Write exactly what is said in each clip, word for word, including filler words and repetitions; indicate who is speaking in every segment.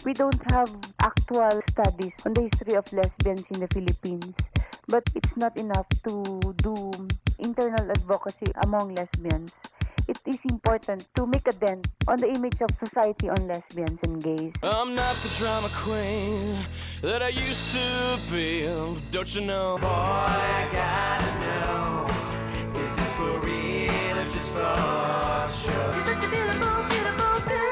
Speaker 1: We don't have actual studies on the history of lesbians in the Philippines, but it's not enough to do internal advocacy among lesbians. It is important to make a dent on the image of society on lesbians and gays.
Speaker 2: I'm not the drama queen that I used to be, don't you know? Boy, I gotta know, is this for real or just for show? You're such a beautiful, beautiful girl.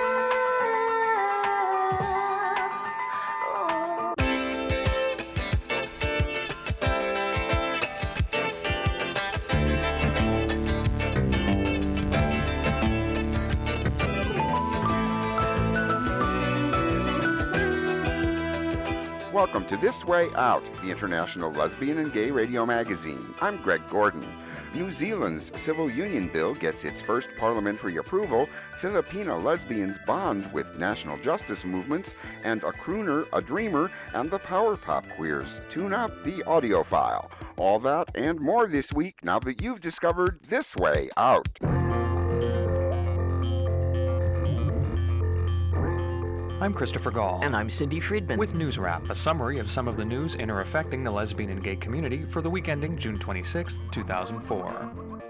Speaker 3: Welcome to This Way Out, the international lesbian and gay radio magazine. I'm Greg Gordon. New Zealand's civil union bill gets its first parliamentary approval. Filipino lesbians bond with national justice movements, and a crooner, a dreamer, and the power pop queers tune up the audio file. All that and more this week now that you've discovered This Way Out.
Speaker 4: I'm Christopher Gall.
Speaker 5: And I'm Cindy Friedman.
Speaker 4: With News Wrap, a summary of some of the news in or affecting the lesbian and gay community for the week ending June twenty-sixth, two thousand four.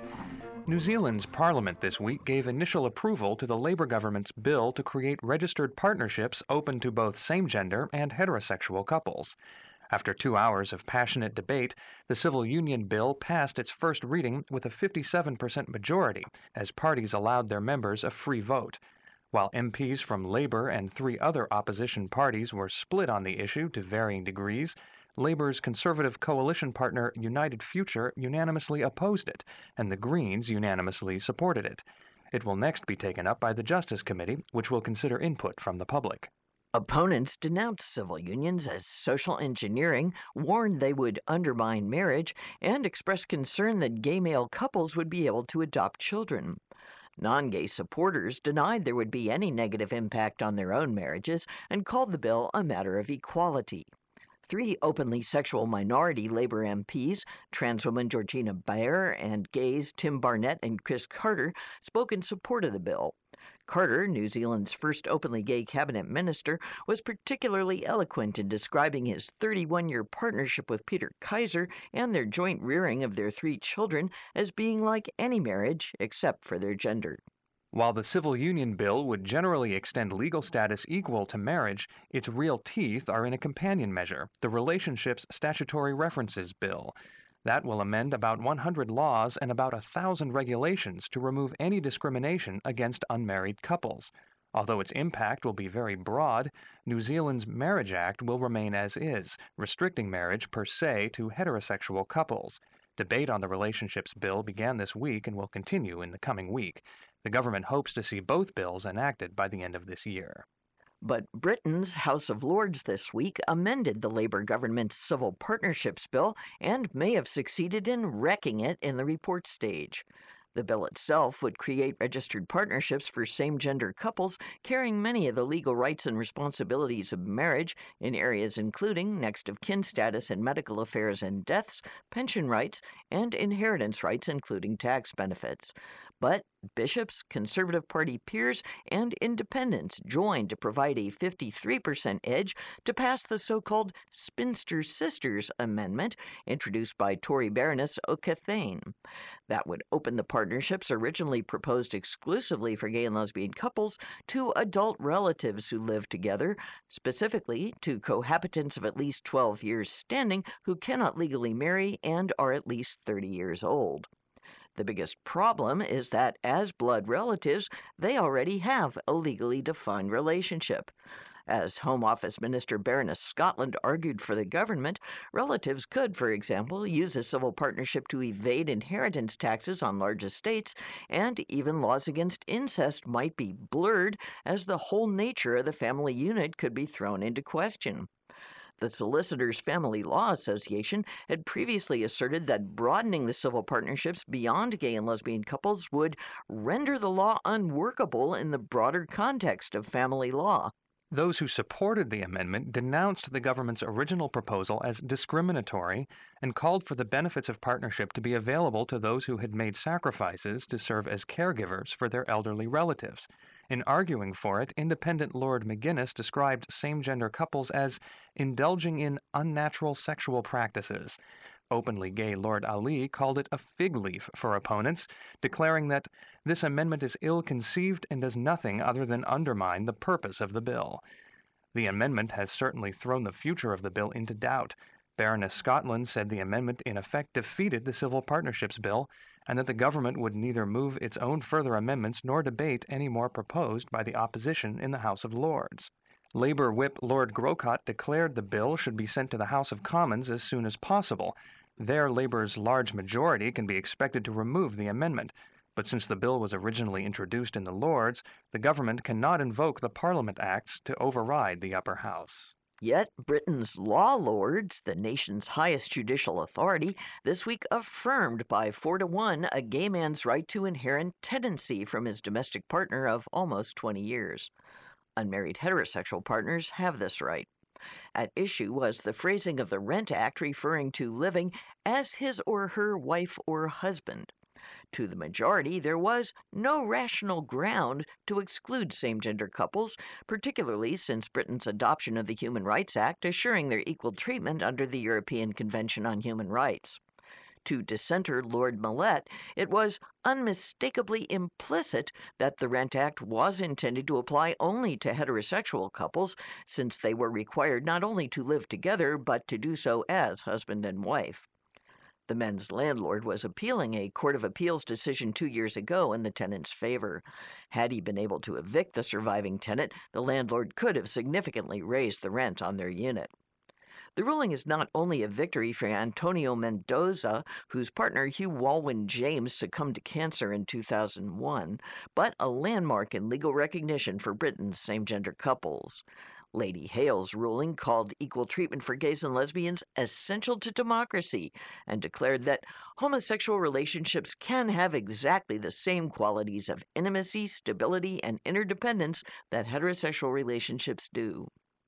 Speaker 4: New Zealand's parliament this week gave initial approval to the Labour government's bill to create registered partnerships open to both same-gender and heterosexual couples. After two hours of passionate debate, the civil union bill passed its first reading with a fifty-seven percent majority, as parties allowed their members a free vote. While M Ps from Labour and three other opposition parties were split on the issue to varying degrees, Labour's conservative coalition partner United Future unanimously opposed it, and the Greens unanimously supported it. It will next be taken up by the Justice Committee, which will consider input from the public.
Speaker 5: Opponents denounced civil unions as social engineering, warned they would undermine marriage, and expressed concern that gay male couples would be able to adopt children. Non-gay supporters denied there would be any negative impact on their own marriages and called the bill a matter of equality. Three openly sexual minority Labour M Ps, trans woman Georgina Bayer and gays Tim Barnett and Chris Carter, spoke in support of the bill. Carter, New Zealand's first openly gay cabinet minister, was particularly eloquent in describing his thirty-one-year partnership with Peter Kaiser and their joint rearing of their three children as being like any marriage except for their gender.
Speaker 4: While the civil union bill would generally extend legal status equal to marriage, its real teeth are in a companion measure, the Relationships Statutory References Bill. That will amend about one hundred laws and about one thousand regulations to remove any discrimination against unmarried couples. Although its impact will be very broad, New Zealand's Marriage Act will remain as is, restricting marriage per se to heterosexual couples. Debate on the Relationships Bill began this week and will continue in the coming week. The government hopes to see both bills enacted by the end of this year.
Speaker 5: But Britain's House of Lords this week amended the Labour government's Civil Partnerships Bill and may have succeeded in wrecking it in the report stage. The bill itself would create registered partnerships for same-gender couples carrying many of the legal rights and responsibilities of marriage in areas including next of kin status and medical affairs and deaths, pension rights, and inheritance rights including tax benefits. But bishops, Conservative Party peers, and independents joined to provide a fifty-three percent edge to pass the so-called Spinster Sisters Amendment introduced by Tory Baroness O'Cathane. That would open the partnerships originally proposed exclusively for gay and lesbian couples to adult relatives who live together, specifically to cohabitants of at least twelve years standing who cannot legally marry and are at least thirty years old. The biggest problem is that, as blood relatives, they already have a legally defined relationship. As Home Office Minister Baroness Scotland argued for the government, relatives could, for example, use a civil partnership to evade inheritance taxes on large estates, and even laws against incest might be blurred as the whole nature of the family unit could be thrown into question. The Solicitors Family Law Association had previously asserted that broadening the civil partnerships beyond gay and lesbian couples would render the law unworkable in the broader context of family law.
Speaker 4: Those who supported the amendment denounced the government's original proposal as discriminatory and called for the benefits of partnership to be available to those who had made sacrifices to serve as caregivers for their elderly relatives. In arguing for it, independent Lord McGuinness described same-gender couples as indulging in unnatural sexual practices. Openly gay Lord Ali called it a fig leaf for opponents, declaring that this amendment is ill-conceived and does nothing other than undermine the purpose of the bill. The amendment has certainly thrown the future of the bill into doubt. Baroness Scotland said the amendment in effect defeated the Civil Partnerships Bill, and that the government would neither move its own further amendments nor debate any more proposed by the opposition in the House of Lords. Labour Whip Lord Grocott declared the bill should be sent to the House of Commons as soon as possible. There, Labour's large majority can be expected to remove the amendment. But since the bill was originally introduced in the Lords, the government cannot invoke the Parliament Acts to override the upper house.
Speaker 5: Yet Britain's Law Lords, the nation's highest judicial authority, this week affirmed by four to one a gay man's right to inherit tenancy from his domestic partner of almost twenty years. Unmarried heterosexual partners have this right. At issue was the phrasing of the Rent Act referring to living as his or her wife or husband. To the majority, there was no rational ground to exclude same-gender couples, particularly since Britain's adoption of the Human Rights Act assuring their equal treatment under the European Convention on Human Rights. To dissenter Lord Millett, it was unmistakably implicit that the Rent Act was intended to apply only to heterosexual couples, since they were required not only to live together, but to do so as husband and wife. The men's landlord was appealing a Court of Appeals decision two years ago in the tenant's favor. Had he been able to evict the surviving tenant, the landlord could have significantly raised the rent on their unit. The ruling is not only a victory for Antonio Mendoza, whose partner Hugh Walwyn James succumbed to cancer in two thousand one, but a landmark in legal recognition for Britain's same-gender couples. Lady Hale's ruling called equal treatment for gays and lesbians essential to democracy and declared that homosexual relationships can have exactly the same qualities of intimacy, stability, and interdependence that heterosexual relationships do.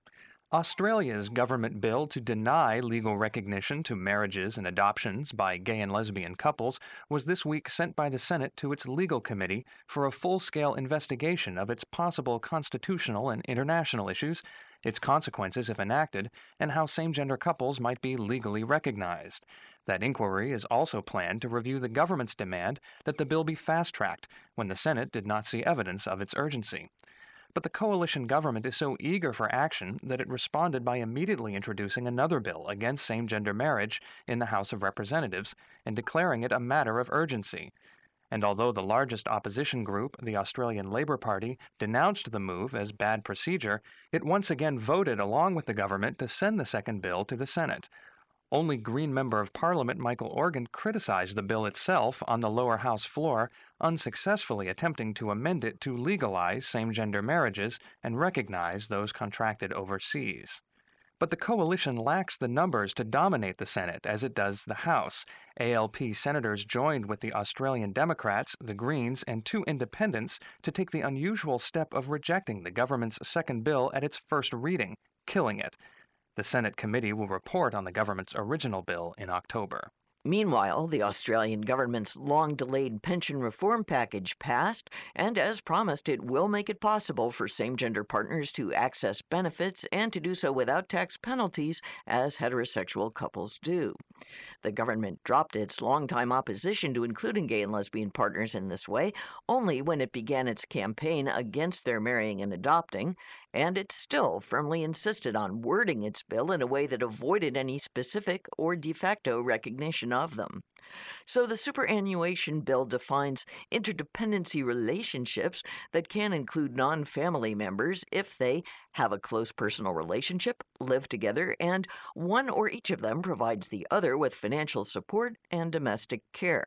Speaker 4: Australia's government bill to deny legal recognition to marriages and adoptions by gay and lesbian couples was this week sent by the Senate to its legal committee for a full-scale investigation of its possible constitutional and international issues, its consequences if enacted, and how same-gender couples might be legally recognized. That inquiry is also planned to review the government's demand that the bill be fast-tracked when the Senate did not see evidence of its urgency. But the coalition government is so eager for action that it responded by immediately introducing another bill against same-gender marriage in the House of Representatives and declaring it a matter of urgency. And although the largest opposition group, the Australian Labor Party, denounced the move as bad procedure, it once again voted along with the government to send the second bill to the Senate. Only Green Member of Parliament Michael Organ criticized the bill itself on the lower house floor, unsuccessfully attempting to amend it to legalize same-gender marriages and recognize those contracted overseas. But the coalition lacks the numbers to dominate the Senate as it does the House. A L P senators joined with the Australian Democrats, the Greens, and two independents to take the unusual step of rejecting the government's second bill at its first reading, killing it. The Senate committee will report on the government's original bill in October.
Speaker 5: Meanwhile, the Australian government's long-delayed pension reform package passed, and as promised, it will make it possible for same-gender partners to access benefits and to do so without tax penalties as heterosexual couples do. The government dropped its longtime opposition to including gay and lesbian partners in this way only when it began its campaign against their marrying and adopting, and it still firmly insisted on wording its bill in a way that avoided any specific or de facto recognition of them. So the superannuation bill defines interdependency relationships that can include non-family members if they have a close personal relationship, live together, and one or each of them provides the other with financial support and domestic care.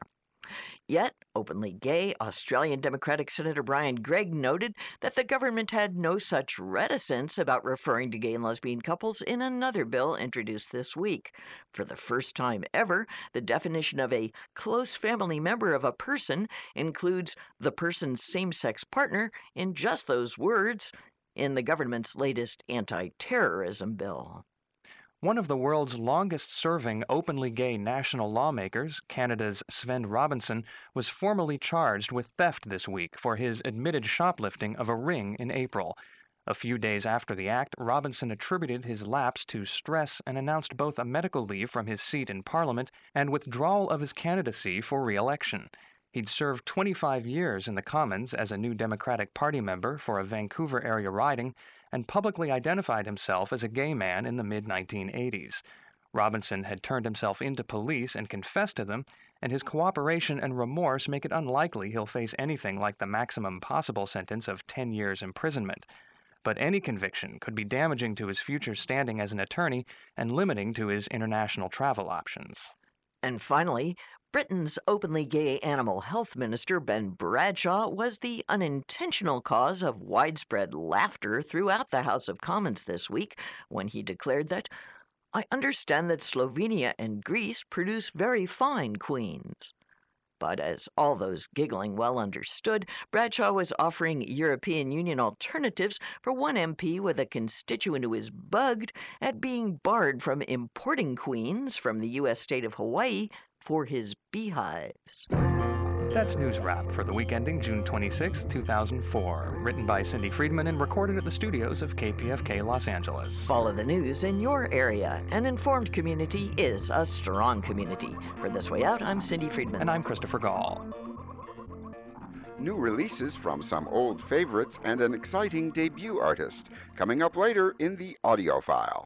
Speaker 5: Yet, openly gay Australian Democratic Senator Brian Gregg noted that the government had no such reticence about referring to gay and lesbian couples in another bill introduced this week. For the first time ever, the definition of a close family member of a person includes the person's same-sex partner in just those words in the government's latest anti-terrorism bill.
Speaker 4: One of the world's longest-serving openly gay national lawmakers, Canada's Sven Robinson, was formally charged with theft this week for his admitted shoplifting of a ring in April. A few days after the act, Robinson attributed his lapse to stress and announced both a medical leave from his seat in Parliament and withdrawal of his candidacy for re-election. He'd served twenty-five years in the Commons as a New Democratic Party member for a Vancouver area riding and publicly identified himself as a gay man in the mid nineteen eighties. Robinson had turned himself into police and confessed to them, and his cooperation and remorse make it unlikely he'll face anything like the maximum possible sentence of ten years imprisonment. But any conviction could be damaging to his future standing as an attorney and limiting to his international travel options.
Speaker 5: And finally, Britain's openly gay animal health minister, Ben Bradshaw, was the unintentional cause of widespread laughter throughout the House of Commons this week when he declared that, "I understand that Slovenia and Greece produce very fine queens." But as all those giggling well understood, Bradshaw was offering European Union alternatives for one M P with a constituent who is bugged at being barred from importing queens from the U S state of Hawaii for his beehives.
Speaker 4: That's News Wrap for the week ending June twenty-sixth, two thousand four. Written by Cindy Friedman and recorded at the studios of K P F K Los Angeles.
Speaker 5: Follow the news in your area. An informed community is a strong community. For This Way Out, I'm Cindy Friedman.
Speaker 4: And I'm Christopher Gall.
Speaker 3: New releases from some old favorites and an exciting debut artist. Coming up later in the audio file.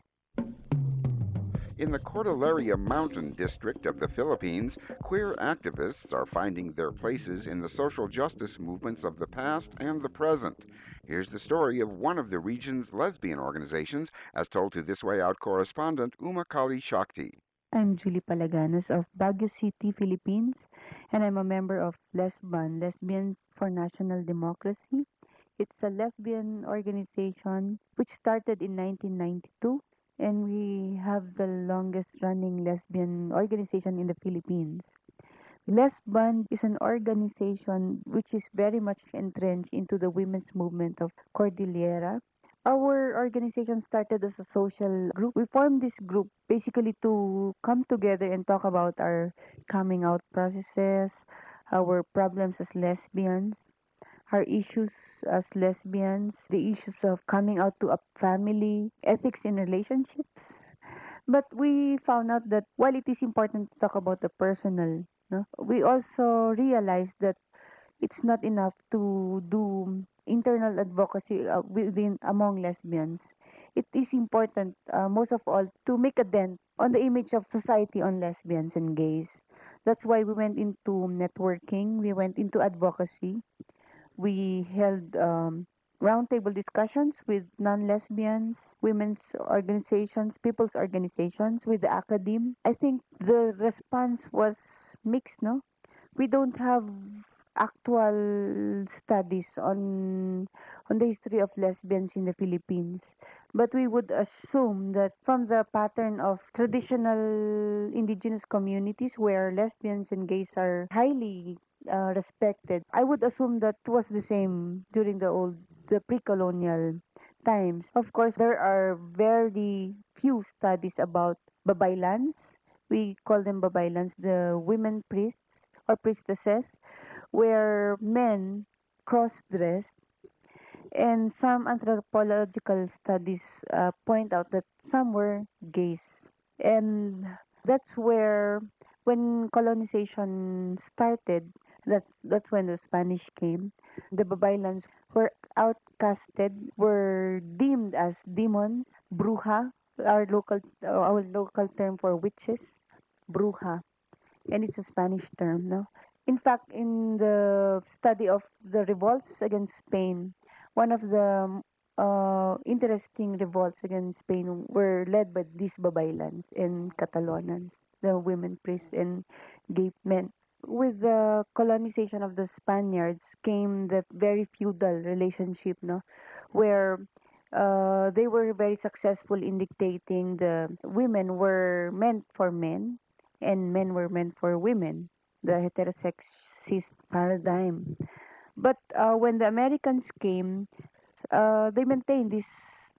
Speaker 3: In the Cordillera Mountain District of the Philippines, queer activists are finding their places in the social justice movements of the past and the present. Here's the story of one of the region's lesbian organizations, as told to This Way Out correspondent Uma Kali Shakti.
Speaker 1: I'm Julie Palaganas of Baguio City, Philippines, and I'm a member of Lesban, Lesbians for National Democracy. It's a lesbian organization which started in nineteen ninety-two. And we have the longest running lesbian organization in the Philippines. Lesban is an organization which is very much entrenched into the women's movement of Cordillera. Our organization started as a social group. We formed this group basically to come together and talk about our coming out processes, our problems as lesbians, our issues as lesbians, the issues of coming out to a family, ethics in relationships. But we found out that while it is important to talk about the personal, no, we also realized that it's not enough to do internal advocacy uh, within among lesbians. It is important, uh, most of all, to make a dent on the image of society on lesbians and gays. That's why we went into networking, we went into advocacy. We held um, roundtable discussions with non-lesbians, women's organizations, people's organizations, with the academe. I think the response was mixed, no? We don't have actual studies on on the history of lesbians in the Philippines, but we would assume that from the pattern of traditional indigenous communities where lesbians and gays are highly uh, respected, I would assume that it was the same during the old, the pre-colonial times. Of course, there are very few studies about babaylans. We call them babaylans, the women priests or priestesses, where men cross-dressed, and some anthropological studies uh, point out that some were gays. And that's where, when colonization started, that, that's when the Spanish came, the babaylans were outcasted, were deemed as demons, bruja, our local, our local term for witches, bruja. And it's a Spanish term, no? In fact, in the study of the revolts against Spain, one of the uh, interesting revolts against Spain were led by these babaylans and Catalonans, the women priests and gay men. With the colonization of the Spaniards came the very feudal relationship, no, where uh, they were very successful in dictating the women were meant for men and men were meant for women, the heterosexist paradigm. But uh, when the Americans came, uh, they maintained this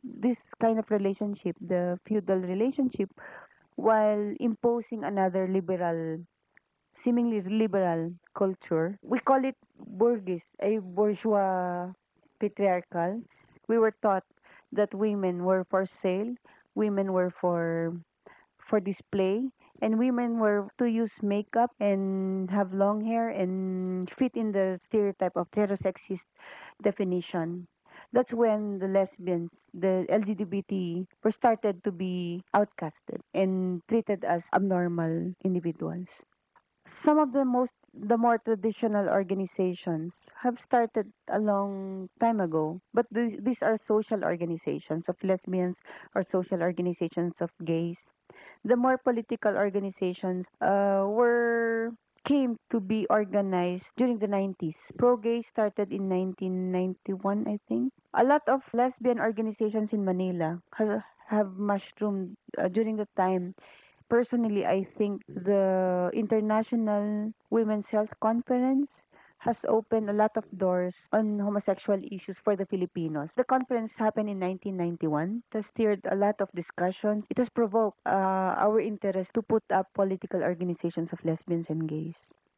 Speaker 1: this kind of relationship, the feudal relationship, while imposing another liberal, seemingly liberal culture. We call it bourgeois, a bourgeois patriarchal. We were taught that women were for sale, women were for for display, and women were to use makeup and have long hair and fit in the stereotype of heterosexist definition. That's when the lesbians, the L G B T, were started to be outcasted and treated as abnormal individuals. Some of the most the more traditional organizations have started a long time ago, but these, these are social organizations of lesbians or social organizations of gays. The more political organizations uh, were came to be organized during the nineties. Pro Gay started in nineteen ninety-one, I think. A lot of lesbian organizations in Manila have, have mushroomed uh, during the time. Personally, I think the International Women's Health Conference has opened a lot of doors on homosexual issues for the Filipinos. The conference happened in nineteen ninety-one. It has stirred a lot of discussion. It has provoked uh, our interest to put up political organizations of lesbians and gays.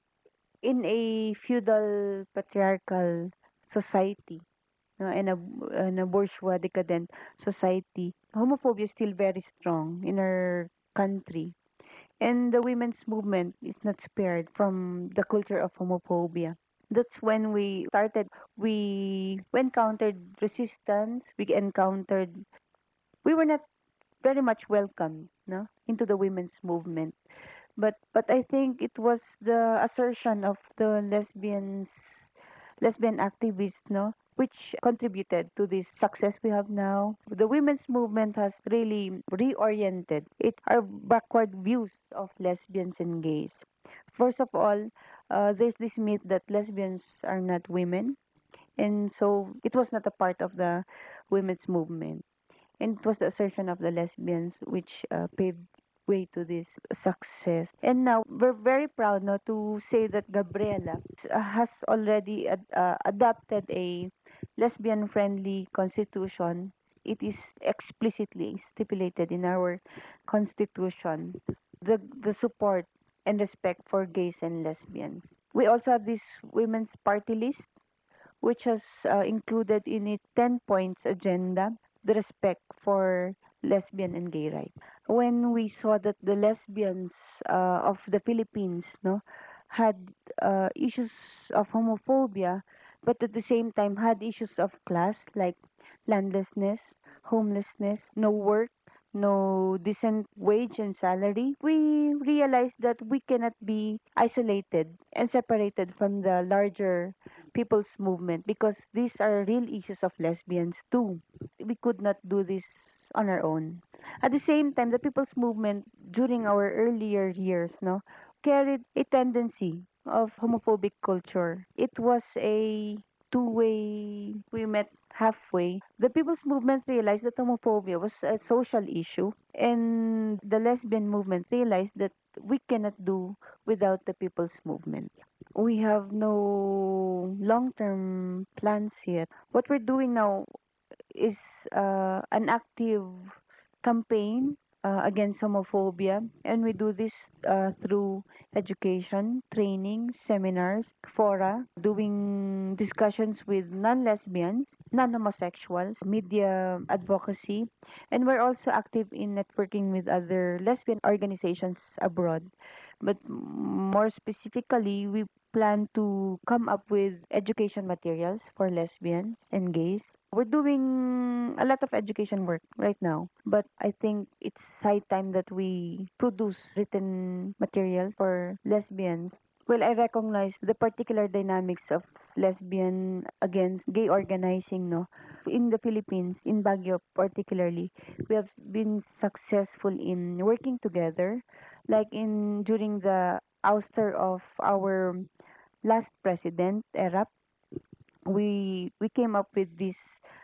Speaker 1: In a feudal patriarchal society, no, and a, and a bourgeois decadent society, homophobia is still very strong in our country. And the women's movement is not spared from the culture of homophobia. That's when we started. We, we encountered resistance. We encountered. We were not very much welcomed, no, into the women's movement. But but I think it was the assertion of the lesbians, lesbian activists, no, which contributed to this success we have now. The women's movement has really reoriented it our backward views of lesbians and gays. First of all, uh, there's this myth that lesbians are not women, and so it was not a part of the women's movement. And it was the assertion of the lesbians which uh, paved way to this success. And now we're very proud now to say that Gabriela uh, has already ad- uh, adopted a lesbian-friendly constitution. It is explicitly stipulated in our constitution the the support and respect for gays and lesbians. We also have this women's party list, which has uh, included in its ten points agenda the respect for lesbian and gay rights. When we saw that the lesbians uh, of the Philippines, no, had uh, issues of homophobia, but at the same time had issues of class like landlessness, homelessness, no work, no decent wage and salary, we realized that we cannot be isolated and separated from the larger people's movement because these are real issues of lesbians too. We could not do this on our own. At the same time, the people's movement during our earlier years, no, carried a tendency of homophobic culture. It was a two-way. We met halfway. The people's movement realized that homophobia was a social issue, and the lesbian movement realized that we cannot do without the people's movement. We have no long-term plans yet. What we're doing now is uh, an active campaign uh, against homophobia, and we do this uh, through education, training, seminars, fora, doing discussions with non-lesbians, non-homosexuals, media advocacy, and we're also active in networking with other lesbian organizations abroad. But more specifically, we plan to come up with education materials for lesbians and gays. We're doing a lot of education work right now, but I think it's high time that we produce written materials for lesbians. Well, I recognize the particular dynamics of lesbian against gay organizing, no? In the Philippines, in Baguio particularly, we have been successful in working together, like in during the ouster of our last president, Erap, we we came up with this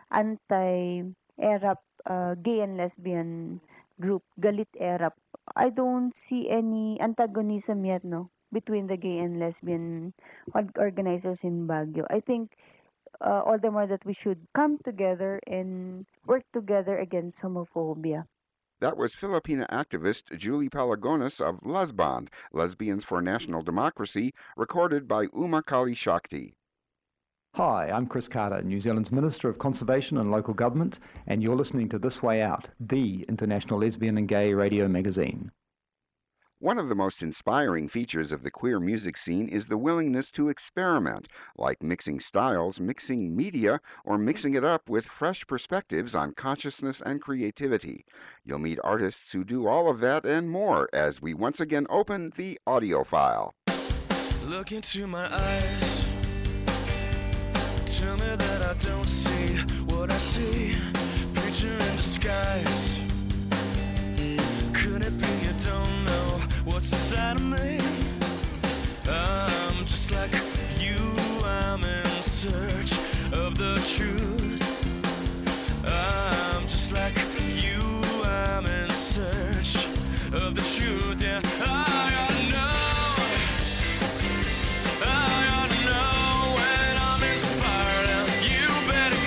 Speaker 1: anti-Arab uh, gay and lesbian group, Galit Arab. I don't see any antagonism yet, no, between the gay and lesbian org- organizers in Baguio. I think uh, all the more that we should come together and work together against homophobia.
Speaker 3: That was Filipina activist Julie Palagonis of Lesbond, Lesbians for National Democracy, recorded by Uma Kali Shakti.
Speaker 6: Hi, I'm Chris Carter, New Zealand's Minister of Conservation and Local Government, and you're listening to This Way Out, the international lesbian and gay radio magazine.
Speaker 3: One of the most inspiring features of the queer music scene is the willingness to experiment, like mixing styles, mixing media, or mixing it up with fresh perspectives on consciousness and creativity. You'll meet artists who do all of that and more as we once again open the audio file.
Speaker 2: Look into my eyes. Tell me that I don't see what I see. Preacher in disguise. Could it be you don't know what's inside of me? I'm just like you, I'm in search of the truth. I'm just like you, I'm in search of the truth, yeah. I gotta know, I gotta know when I'm inspired, and you better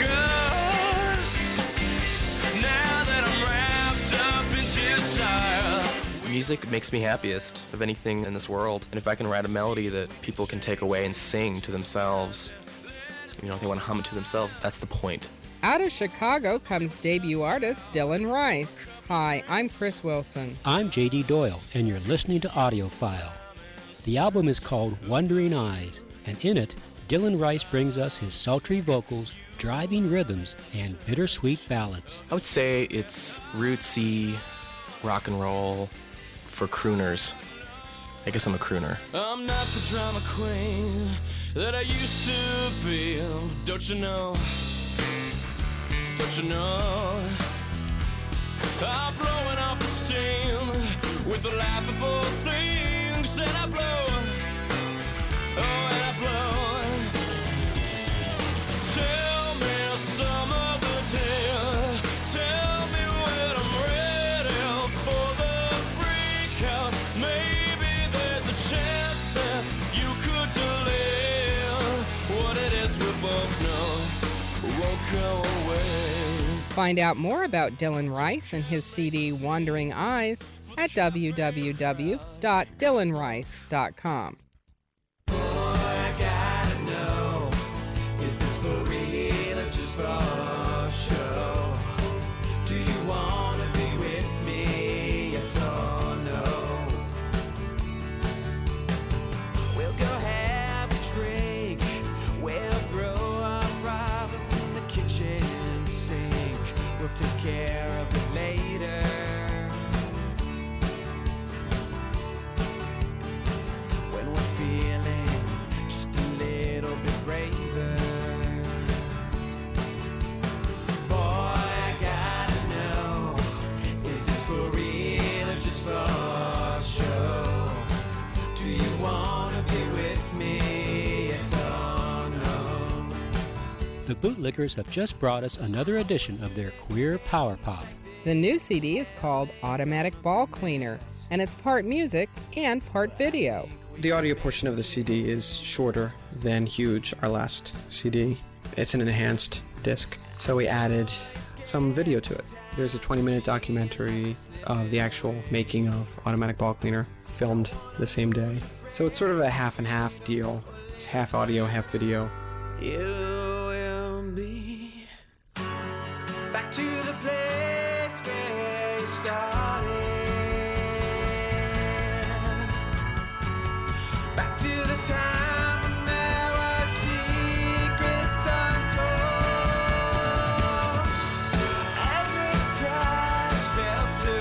Speaker 2: go, now that I'm wrapped up in desire.
Speaker 7: Music makes me happiest of anything in this world, and if I can write a melody that people can take away and sing to themselves, you know, if they want to hum it to themselves, that's the point.
Speaker 8: Out of Chicago comes debut artist Dylan Rice. Hi, I'm Chris Wilson.
Speaker 9: I'm J D Doyle, and you're listening to Audiophile. The album is called Wandering Eyes, and in it, Dylan Rice brings us his sultry vocals, driving rhythms, and bittersweet ballads.
Speaker 7: I would say it's rootsy rock and roll for crooners. I guess I'm a crooner.
Speaker 2: I'm not the drama queen that I used to be. Don't you know? Don't you know? I'm blowing off the steam with the laughable things that I blow. Oh, and I blow. Tell me some other day. Tell me when I'm ready for the freak out. Maybe there's a chance that you could delay what it is we both know won't go away.
Speaker 8: Find out more about Dylan Rice and his C D Wandering Eyes at w w w dot dylan rice dot com.
Speaker 2: Boy, I gotta know, is this for real or just for show? Do you wanna be with me, yes or no? We'll go have a drink, we'll throw our problems in the kitchen sink. We'll take care of it later. When we're feeling just a little bit braver. Boy, I gotta know, is this for real or just for show? Do you wanna be with me, yes or no?
Speaker 9: The Bootlickers have just brought us another edition of their queer power pop.
Speaker 8: The new C D is called Automatic Ball Cleaner, and it's part music and part video.
Speaker 10: The audio portion of the C D is shorter than Huge, our last C D. It's an enhanced disc, so we added some video to it. There's a twenty minute documentary of the actual making of Automatic Ball Cleaner, filmed the same day. So it's sort of a half and half deal. It's half audio, half video.
Speaker 2: You will be back to the place where you started, back to the time when there were secrets untold. Every touch felt so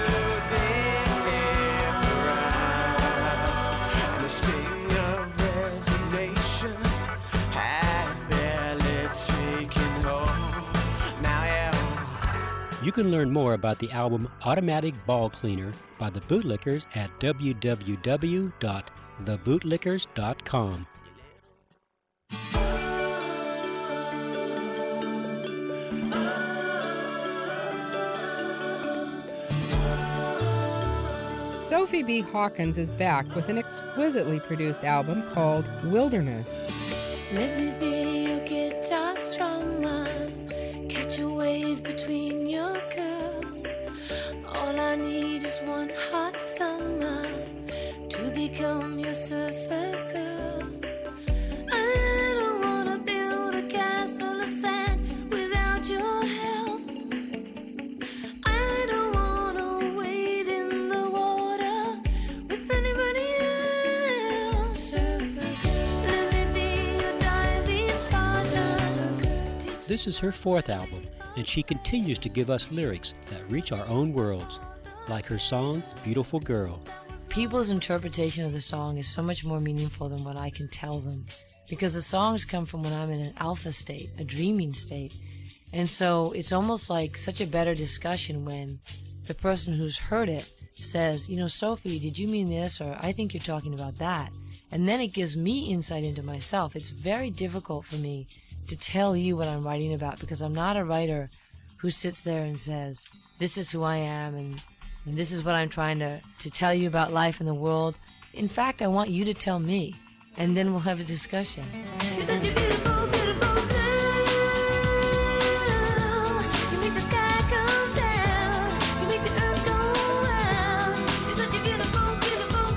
Speaker 2: different, and the sting of resignation had barely taken hold. Now, yeah.
Speaker 9: You can learn more about the album Automatic Ball Cleaner by the Bootlickers at w w w dot the bootlickers dot com.
Speaker 8: Sophie B. Hawkins is back with an exquisitely produced album called Wilderness.
Speaker 11: Let me be your guitar Nostromo. Catch a wave between your curls. All I need is one hot summer to become your surfer girl. I don't wanna build a castle of sand without your help. I don't wanna wade in the water with anybody else. Surfer girl, let me be your diving partner.
Speaker 9: This is her fourth album, and she continues to give us lyrics that reach our own worlds, like her song, Beautiful Girl.
Speaker 12: People's interpretation of the song is so much more meaningful than what I can tell them, because the songs come from when I'm in an alpha state, a dreaming state. And so it's almost like such a better discussion when the person who's heard it says, you know, Sophie, did you mean this? Or I think you're talking about that. And then it gives me insight into myself. It's very difficult for me to tell you what I'm writing about, because I'm not a writer who sits there and says, this is who I am, and, and this is what I'm trying to, to tell you about life in the world. In fact, I want you to tell me, and then we'll have a discussion.
Speaker 11: You're such a beautiful, beautiful girl. You make the sky come down. You make the earth go round. You're such a beautiful, beautiful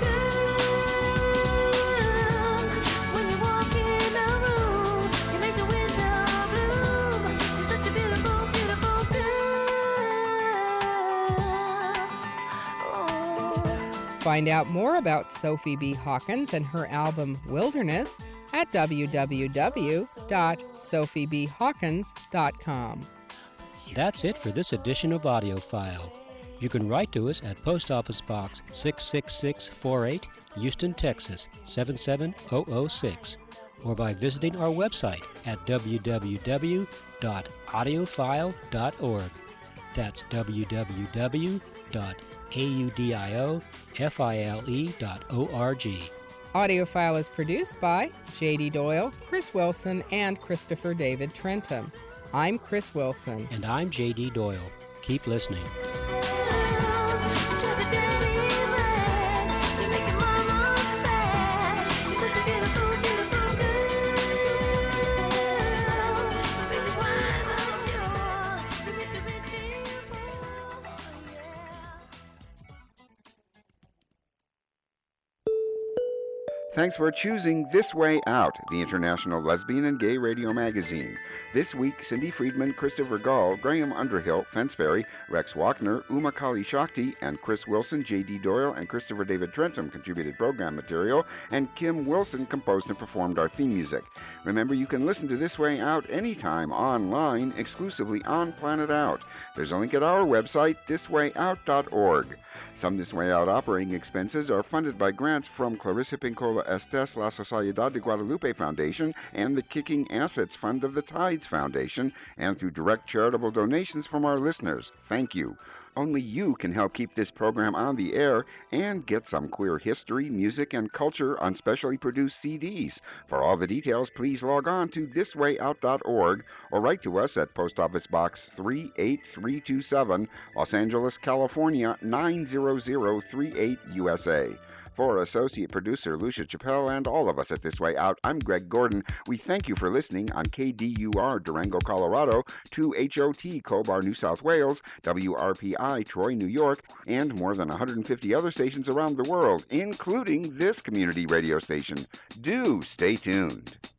Speaker 11: girl. When you walk in a room, you make the winter bloom. You're such a beautiful, beautiful girl.
Speaker 8: Find out more about Sophie B. Hawkins and her album Wilderness at w w w dot sophie b hawkins dot com.
Speaker 9: That's it for this edition of AudioFile. You can write to us at Post Office Box six six six four eight, Houston, Texas seven seven zero zero six, or by visiting our website at w w w dot audiophile dot org. That's w w w dot audiofile dot org.
Speaker 8: AudioFile is produced by J D Doyle, Chris Wilson, and Christopher David Trentham. I'm Chris Wilson.
Speaker 9: And I'm J D Doyle. Keep listening.
Speaker 3: Thanks for choosing This Way Out, the international lesbian and gay radio magazine. This week, Cindy Friedman, Christopher Gall, Graham Underhill, Fensberry, Rex Wachner, Uma Kali Shakti, and Chris Wilson, J D Doyle, and Christopher David Trentham contributed program material, and Kim Wilson composed and performed our theme music. Remember, you can listen to This Way Out anytime online, exclusively on Planet Out. There's a link at our website, this way out dot org. Some This Way Out operating expenses are funded by grants from Clarissa Pincola Estes, La Sociedad de Guadalupe Foundation, and the Kicking Assets Fund of the Tides Foundation, and through direct charitable donations from our listeners. Thank you. Only you can help keep this program on the air and get some queer history, music, and culture on specially produced C Ds. For all the details, please log on to this way out dot org or write to us at Post Office Box three eight three two seven, Los Angeles, California nine zero zero three eight, U S A. For associate producer Lucia Chappelle and all of us at This Way Out, I'm Greg Gordon. We thank you for listening on K D U R Durango, Colorado, two H O T Cobar, New South Wales, W R P I Troy, New York, and more than one hundred fifty other stations around the world, including this community radio station. Do stay tuned.